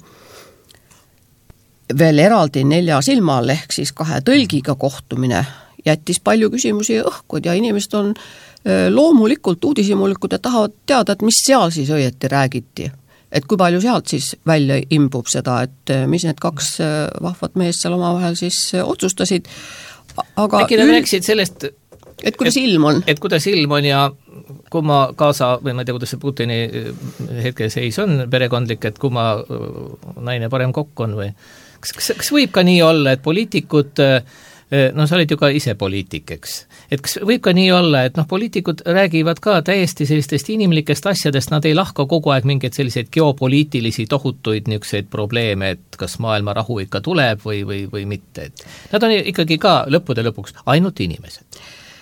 veel eraldi nelja silma all ehk siis kahe tõlgiga kohtumine jättis palju küsimusi õhkud ja inimesed on loomulikult uudishimulikud ja tahavad teada, et mis seal siis õieti räägiti. Et kui palju sealt siis välja imbub seda, et mis need kaks vahvat meest seal omavahel siis otsustasid. Aga äkki nad rääkisid sellest, et kuidas et, ilm on. Et kuidas ilm on ja kumma kaasa, või ma ei tea, kuidas see Putini hetkeseis on perekondlik, et kumma naine parem kokk on või? Kas, kas, kas võib ka nii olla, et poliitikud, no sa olid ju ka ise poliitik, eks, et kas võib ka nii olla, et noh, poliitikud räägivad ka täiesti sellistest inimlikest asjadest, nad ei lahka kogu aeg mingeid selliseid geopoliitilisi tohutuid niisuguseid probleeme, et kas maailma rahu ikka tuleb või, või, või mitte, et nad on ikkagi ka lõppude lõpuks ainult inimesed.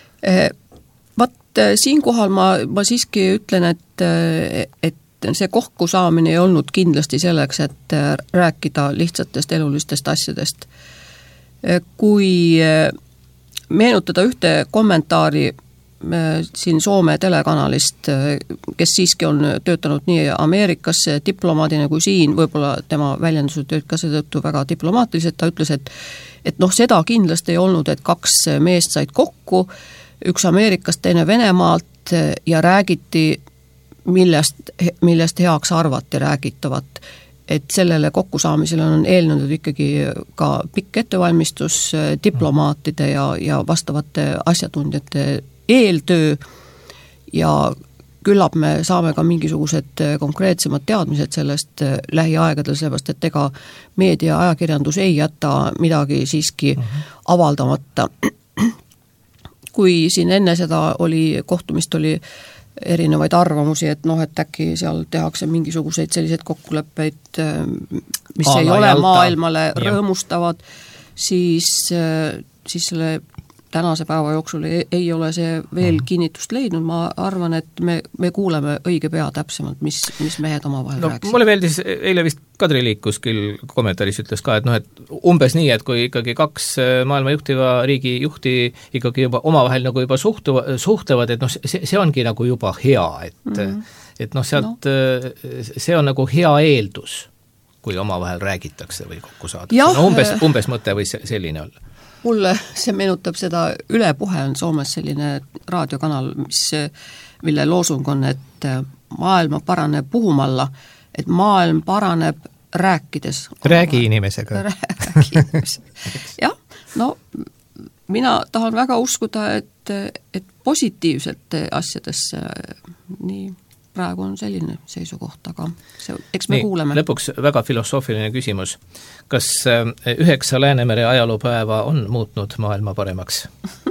Vaat siinkohal ma, ma siiski ütlen, et, et see kokkusaamine ei olnud kindlasti selleks, et rääkida lihtsatest elulistest asjadest. Kui meenutada ühte kommentaari siin Soome telekanalist, kes siiski on töötanud nii Ameerikas diplomaadina kui siin, võib-olla tema väljendused tööd ka seetõttu väga diplomaatiliselt, ta ütles, et, et noh, seda kindlasti ei olnud, et kaks meest said kokku, üks Ameerikast, teine Venemaalt ja räägiti, millest, millest heaks arvati räägitavat. Et sellele kokkusaamisele on eelnenud ikkagi ka pikk ettevalmistus diplomaatide ja, ja vastavate asjatundjate eeltöö ja küllap me saame ka mingisugused konkreetsemad teadmised sellest lähiaegadel, sellepärast et ega meedia ajakirjandus ei jäta midagi siiski uh-huh. avaldamata. Kui siin enne seda oli, kohtumist oli erinevaid arvamusi, et noh, et äkki seal tehakse mingisuguseid selliseid kokkuleppeid, mis Aala ei ole jalta. Maailmale rõõmustavad, siis, siis selle tänase päeva jooksul ei, ei ole see veel kinnitust leidnud, ma arvan, et me, me kuuleme õige pea täpsemalt, mis, mis mehed omavahel no, rääksid. Mulle meeldis, eile vist Kadri Liikus küll kommentaaris ütles ka, et noh, et umbes nii, et kui ikkagi kaks maailma juhtiva riigi juhti ikkagi juba omavahel nagu juba suhtuva, suhtlevad, et noh, see, see ongi nagu juba hea, et, mm-hmm. et noh, sealt no. see on nagu hea eeldus, kui omavahel räägitakse või kokku saadakse. No, umbes, umbes mõte või selline olla. Mulle see meenutab seda, Ülepuhe on Soomes selline raadiokanal, mis, mille loosung on, et maailma paraneb puhumalla, et maailm paraneb rääkides. Räägi inimesega. Räägi inimesega. Jah, no mina tahan väga uskuda, et, et positiivsete asjadesse nii praegu on selline seisukoht, aga see, eks me nii, kuuleme. Lõpuks väga filosoofiline küsimus. Kas üheksa Läänemere ajaloopäeva on muutnud maailma paremaks?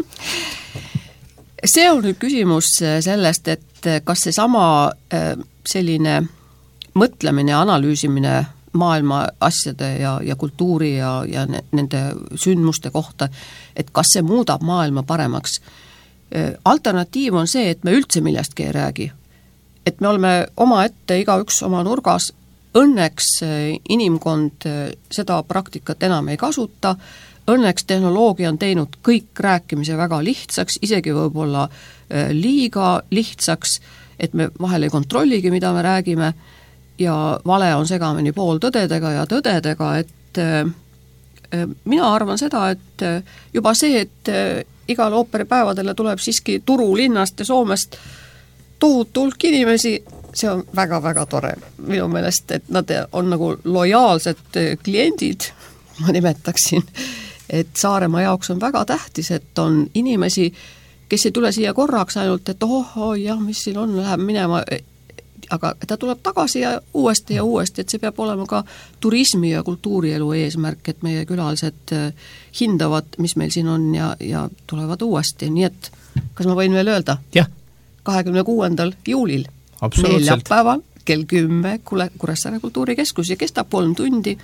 See on nüüd küsimus sellest, et kas see sama selline mõtlemine ja analüüsimine maailma asjade ja, ja kultuuri ja, ja nende sündmuste kohta, et kas see muudab maailma paremaks. Alternatiiv on see, et me üldse millestki ei räägi. Et me oleme oma ette igaüks oma nurgas, õnneks inimkond seda praktikat enam ei kasuta, õnneks tehnoloogia on teinud kõik rääkimise väga lihtsaks, isegi võib-olla liiga lihtsaks, et me vahel ei kontrolligi, mida me räägime, ja vale on segamini pooltõdedega ja tõdedega, et mina arvan seda, et juba see, et igal ooperipäevadele tuleb siiski Turu linnast ja Soomest tohutu hulk inimesi, see on väga-väga tore minu meelest, et nad on nagu lojaalsed kliendid, ma nimetaksin, et Saaremaa jaoks on väga tähtis, et on inimesi, kes ei tule siia korraks ainult, et oh, oh jah, mis siin on, läheb minema, aga ta tuleb tagasi ja uuesti ja uuesti, et see peab olema ka turismi ja kultuurielu eesmärk, et meie külalised hindavad, mis meil siin on ja, ja tulevad uuesti, nii et kas ma võin veel öelda? Jah. kahekümne kuuendal juulil, neljapäeval kell kümme Kuressaare kultuurikeskus ja kestab kolm tundi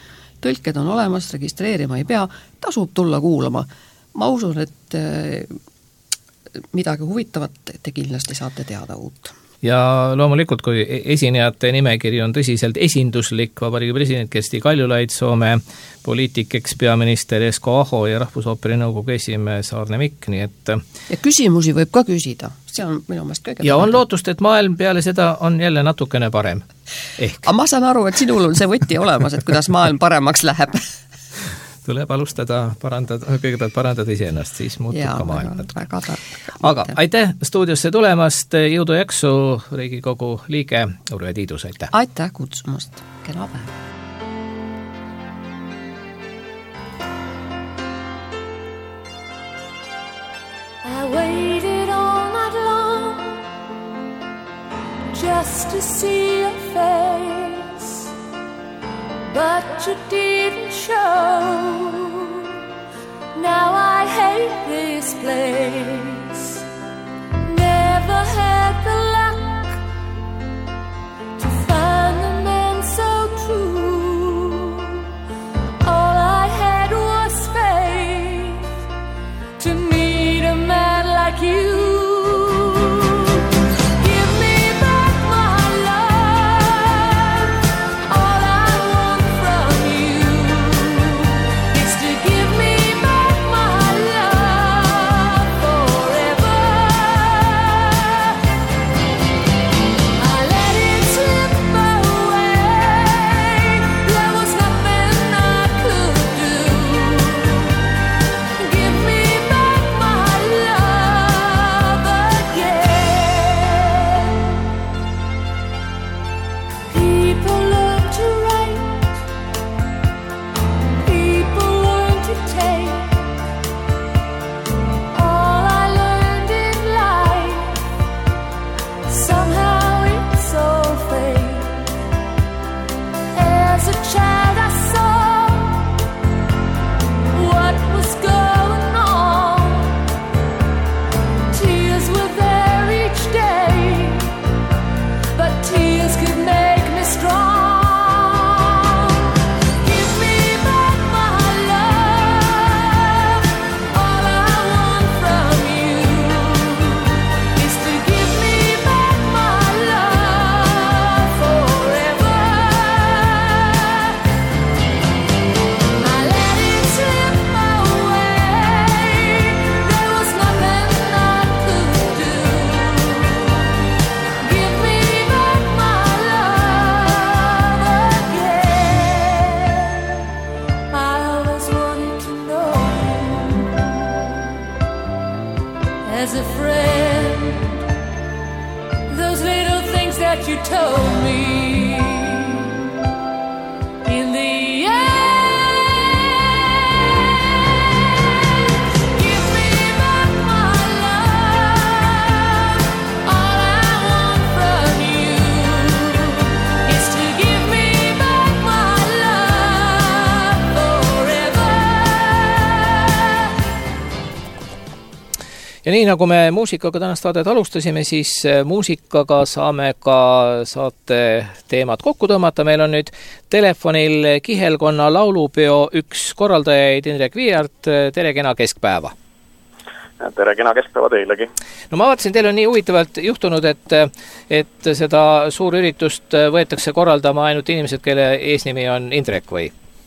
tõlked on olemas, registreerima ei pea, tasub tulla kuulama. Ma usun, et midagi huvitavat te kindlasti saate teada uut. Ja loomulikult, kui esinejate nimekiri on tõsiselt esinduslik, Vabariigi president Kersti Kaljulaid, Soome poliitik, ekspeaminister Esko Aho ja Rahvusooperi nõukogu esimees Arne Mikk, nii et ja küsimusi võib ka küsida, see on minu meelest kõige ja on lootust, et maailm peale seda on jälle natukene parem. Ehk. Aga ma saan aru, et sinul on see võti olemas, et kuidas maailm paremaks läheb. Tuleb alustada, parandada, kõigepealt parandada iseennast, siis muutub ja, ka maailm. Väga tark. Aga aitäh stuudiosse tulemast, jõudu jaksu, Riigikogu liige Urve Tiidus, aitäh! Aitäh kutsumast, kena päev! I waited all night long just to see your face, but you didn't show. Now I hate this place. Never had the luck to find the man so true. All I had was faith to meet a man like you. As a friend, those little things that you told me in the end. Give me back my love. All I want from you is to give me back my love forever. Ja nii nagu me muusikaga tänast saadet alustasime, siis muusikaga saame ka saate teemad kokku tõmmata. Meil on nüüd telefonil Kihelkonna laulupeo üks korraldajaid Indrek Viiart. Tere kena keskpäeva! Tere kena keskpäeva teilegi! No ma vaatasin, teil on nii huvitavalt juhtunud, et, et seda suurüritust võetakse korraldama ainult inimesed, kelle eesnimi on Indrek või?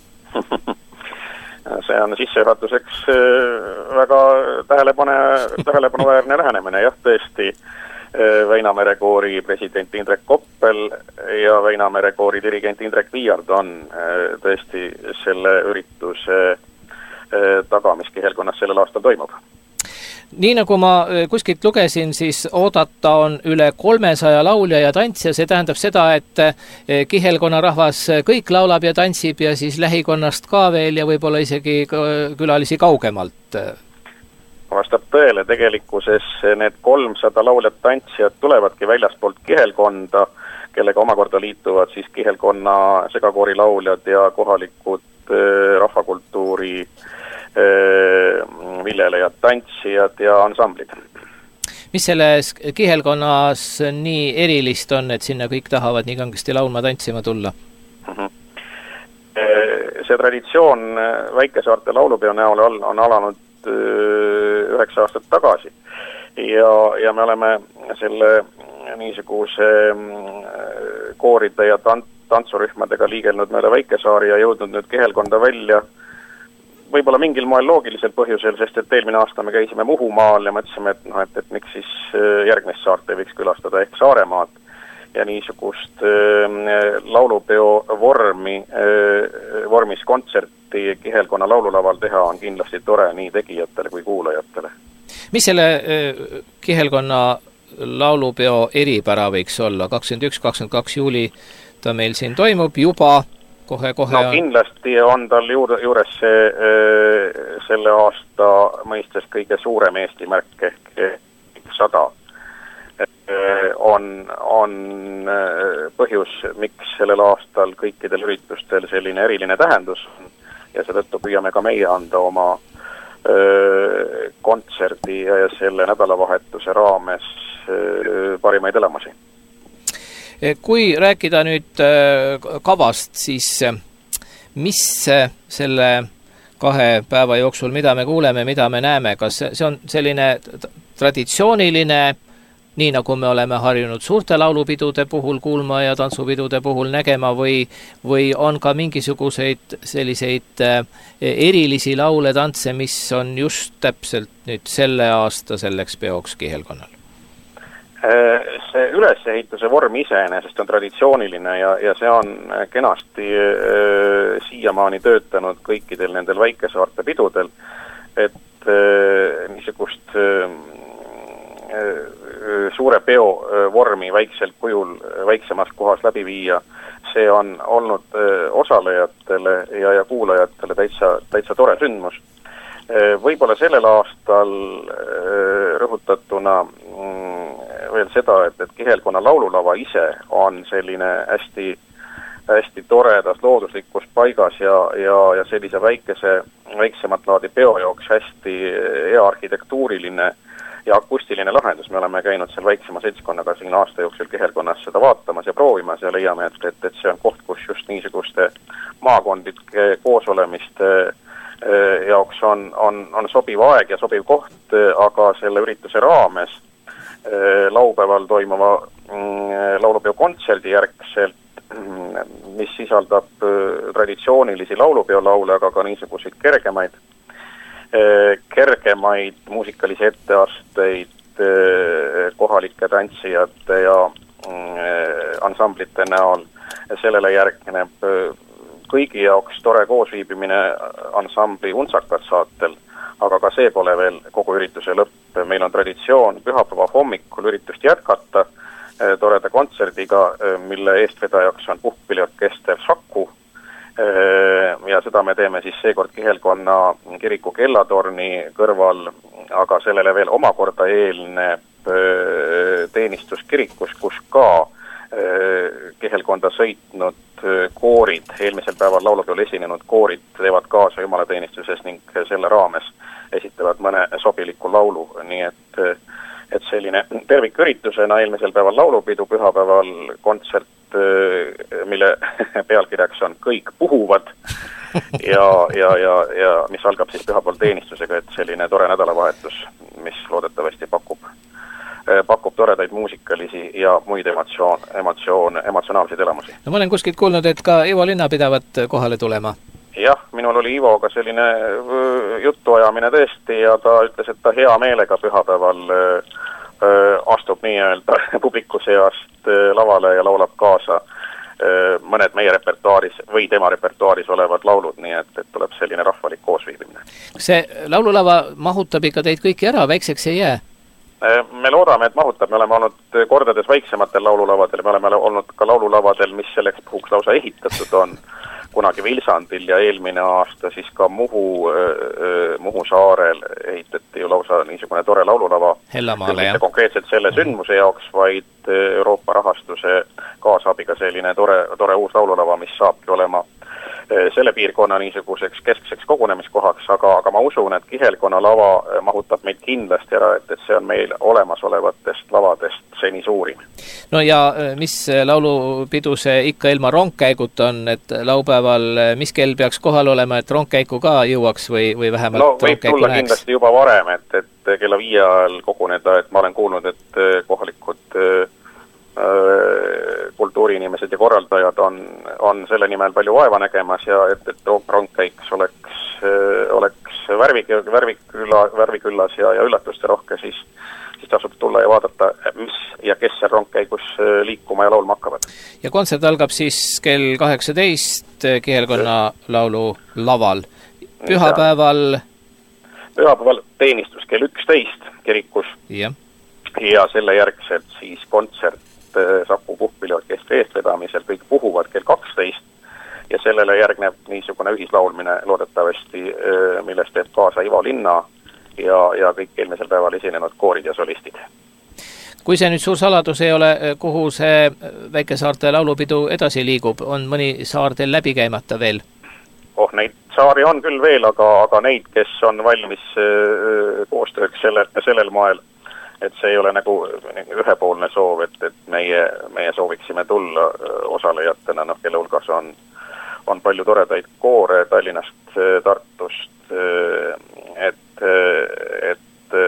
See on sissejuhatuseks väga tähelepane, tähelepanuväärne lähenemine, jah, tõesti Väinamere koori president Indrek Koppel ja Väinamere koori dirigent Indrek Viiard on tõesti selle ürituse taga, mis Kihelkonnas sellel aastal toimub. Nii nagu ma kuskilt lugesin, siis oodata on üle kolmesaja laulja ja tantsija, see tähendab seda, et Kihelkonna rahvas kõik laulab ja tantsib ja siis lähikonnast ka veel ja võib-olla isegi külalisi kaugemalt. Vastab tõele, tegelikkuses need kolmsada lauljat tantsijad tulevadki väljaspoolt Kihelkonda, kellega omakorda liituvad siis Kihelkonna segakoori lauljad ja kohalikud rahvakultuuri viljelejad, tantsijad ja ansamblid. Mis selles Kihelkonnas nii erilist on, et sinna kõik tahavad nii kangesti laulma tantsima tulla? see traditsioon Väikesaarte laulupeo näol on, on alanud üheksa aastat tagasi ja, ja me oleme selle niisuguse kooride ja tant, tantsurühmadega liigelnud mööda Väikesaari ja jõudnud nüüd Kihelkonda välja võib-olla mingil moel loogilisel põhjusel, sest et eelmine aasta me käisime Muhumaal ja mõtlesime, et, noh, et, et miks siis järgmist saart ei võiks külastada ehk Saaremaad ja niisugust äh, laulupeo vormi, äh, vormis kontserti Kihelkonna laululaval teha on kindlasti tore nii tegijatele kui kuulajatele. Mis selle äh, Kihelkonna laulupeo eripära võiks olla? kakskümmend üks kakskümmend kaks juuli ta meil siin toimub juba kohe-kohe no kindlasti on tal juurde, juures see, selle aasta mõistes kõige suurem Eesti märk ehk sada. On, on põhjus, miks sellel aastal kõikidel üritustel selline eriline tähendus on ja seetõttu püüame ka meie anda oma öö, kontserdi ja selle nädalavahetuse raames öö, parimaid elamusi. Kui rääkida nüüd kavast, siis mis selle kahe päeva jooksul, mida me kuuleme, mida me näeme, kas see on selline traditsiooniline, nii nagu me oleme harjunud suurte laulupidude puhul kuulma ja tantsupidude puhul nägema või, või on ka mingisuguseid selliseid erilisi laule, tantse, mis on just täpselt nüüd selle aasta selleks peoks Kihelkonnal? See ülesehituse vorm iseenesest on traditsiooniline ja, ja see on kenasti äh, siiamaani töötanud kõikidel nendel Väikesaarte pidudel, et äh, niisugust äh, suure peo äh, vormi väikselt kujul väiksemas kohas läbi viia, see on olnud äh, osalejatele ja, ja kuulajatele täitsa, täitsa tore sündmus. Äh, võib-olla sellel aastal äh, rõhutatuna veel seda, et, et Kihelkonna laululava ise on selline hästi, hästi toredas looduslikus paigas ja, ja, ja sellise väikese, väiksemat laadi peo jooks hästi hea arhitektuuriline ja akustiline lahendus. Me oleme käinud seal väiksema seltskonnaga siin aasta jooksul Kihelkonnas seda vaatamas ja proovimas ja leiame, et, et, et see on koht, kus just niisuguste maakondlike koosolemiste jaoks on, on, on sobiv aeg ja sobiv koht, aga selle ürituse raames laupäeval toimuva laulupeo kontserdi järgselt, mis sisaldab traditsioonilisi laulupeo laule, aga ka niisuguseid kergemaid, kergemaid muusikalisi etteasteid kohalike tantsijate ja ansamblite näol. Sellele järgneb kõigi jaoks tore koosviibimine ansambli Untsakat saatel, aga ka see pole veel kogu ürituse lõpp. Meil on traditsioon pühapäeva hommikul üritust jätkata toreda kontserdiga, mille eestvedajaks on puhkpilliorkester Saku ja seda me teeme siis seekord Kihelkonna kiriku kellatorni kõrval, aga sellele veel omakorda eelneb teenistus kirikus, kus ka Kihelkonda sõitnud koorid, eelmisel päeval laulupeol esinenud koorid teevad kaasa jumalateenistuses ning selle raames esitavad mõne sobiliku laulu, nii et, et selline terviküritusena eelmisel päeval laulupidu, pühapäeval kontsert, mille pealkirjaks on Kõik puhuvad ja, ja, ja, ja mis algab siis pühapäeval teenistusega, et selline tore nädalavahetus, mis loodetavasti pakub pakub toredaid muusikalisi ja muid emotsioon, emotsioon, emotsionaalseid elamusi. No ma olen kuskilt kuulnud, et ka Ivo Linna pidavat kohale tulema. Jah, minul oli Ivoga selline jutuajamine tõesti ja ta ütles, et ta hea meelega pühapäeval astub nii-öelda publiku seast lavale ja laulab kaasa mõned meie repertuaaris või tema repertuaaris olevad laulud, nii et, et tuleb selline rahvalik koosviibimine. See laululava mahutab ikka teid kõiki ära, väikseks ei jää? Me loodame, et mahutab, me oleme olnud kordades väiksematel laululavadel, me oleme olnud ka laululavadel, mis selleks puhuks lausa ehitatud on, kunagi Vilsandil ja eelmine aasta siis ka Muhu, Muhu saarel ehitati ju lausa niisugune tore laululava. Hellamaale, jah. Konkreetselt selle sündmuse jaoks, vaid Euroopa rahastuse kaasabiga selline tore, tore uus laululava, mis saabki olema selle piirkonna niisuguseks keskseks kogunemiskohaks, aga, aga ma usun, et Kihelkonna lava mahutab meid kindlasti ära, et, et see on meil olemasolevatest lavadest seni suurim. No ja mis laulupidu see ikka ilma rongkäigut on, et laupäeval mis kell peaks kohal olema, et rongkäiku ka jõuaks või, või vähemalt no, võib tulla näeks? Kindlasti juba varem, et, et kella viie ajal koguneda, et ma olen kuulnud, et kohalikud kultuuriinimesed ja korraldajad on, on selle nimel palju vaeva nägemas ja et, et rongkäiks oleks, oleks värvik, värvikülla, värviküllas ja, ja üllatuste rohke, siis, siis tasub tulla ja vaadata, mis ja kes seal rongkäigus liikuma ja laulma hakkavad. Ja kontsert algab siis kell kaheksateist Kihelkonna laulu laval. Pühapäeval? Pühapäeval teenistus kell üksteist kirikus ja, ja selle järgselt siis kontsert Saku puhkpilliorkestri eestvedamisel, kõik puhuvad kell kaksteist ja sellele järgneb niisugune ühislaulmine loodetavasti, millest teeb kaasa Ivo Linna ja, ja kõik eelmisel päeval esinenud koorid ja solistid. Kui see nüüd suur saladus ei ole, kuhu see Väikesaarte laulupidu edasi liigub, on mõni saar teil läbi käimata veel? Oh, neid saari on küll veel, aga, aga neid, kes on valmis koostööks sellel, sellel moel, et see ei ole nagu ühepoolne soov, et, et meie, meie sooviksime tulla osalejatena, noh, kelle hulgas on, on palju toredaid koore Tallinnast, Tartust, et, et,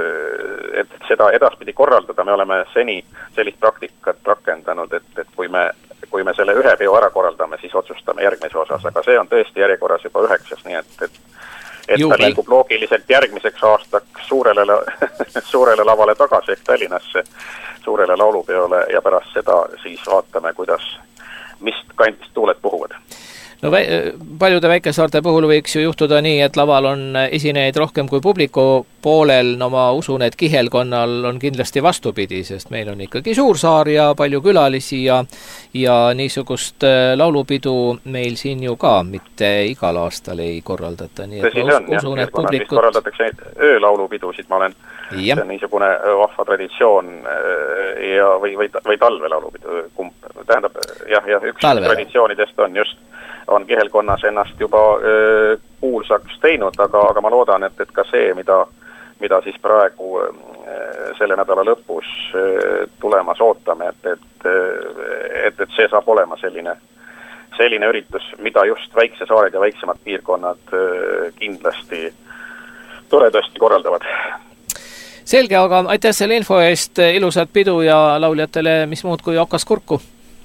et seda edaspidi korraldada, me oleme seni sellist praktikat rakendanud, et, et kui me, kui me selle ühe peo ära korraldame, siis otsustame järgmise osas, aga see on tõesti järjekorras juba üheksas, nii et, et et ta liigub loogiliselt järgmiseks aastaks suurele, suurele lavale tagasi ehk Tallinnasse, suurele laulupeole ja pärast seda siis vaatame, kuidas, mis kandist tuuled puhuvad. No vä- paljude Väikesaarte puhul võiks ju juhtuda nii, et laval on esinejaid rohkem kui publiku poolel, no ma usun, et Kihelkonnal on kindlasti vastupidi, sest meil on ikkagi suur saar ja palju külalisi ja, ja niisugust laulupidu meil siin ju ka mitte igal aastal ei korraldata. Nii et see ma on, usun, jah, et publikut... korraldatakse öölaulupidusid, ma olen, ja. See on niisugune vahva traditsioon ja, või, või, või talvelaulupidu, kumb, tähendab, jah, jah, üks Talve. Traditsioonidest on just on Kihelkonnas ennast juba öö, kuulsaks teinud, aga, aga ma loodan, et, et ka see, mida, mida siis praegu öö, selle nädala lõpus öö, tulemas ootame, et, et, et, et see saab olema selline, selline üritus, mida just väikse saared ja väiksemad piirkonnad öö, kindlasti toredasti korraldavad. Selge, aga aitäh selle info eest, ilusat pidu ja lauljatele mis muud kui okas kurku.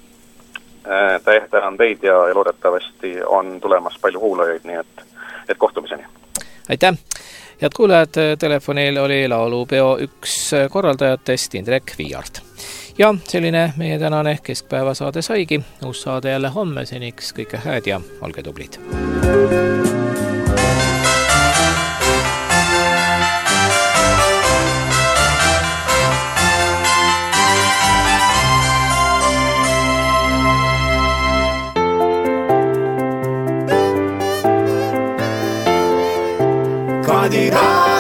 Tänan teid ja, ja loodetavasti on tulemas palju kuulajaid, nii et, et kohtumiseni. Aitäh! Head kuulajad, telefonil oli laulupeo üks korraldajatest Indrek Viiart. Ja selline meie tänane keskpäevasaade saigi. Uus saade jälle homme, seniks kõike hääd ja olge tublid. Kadira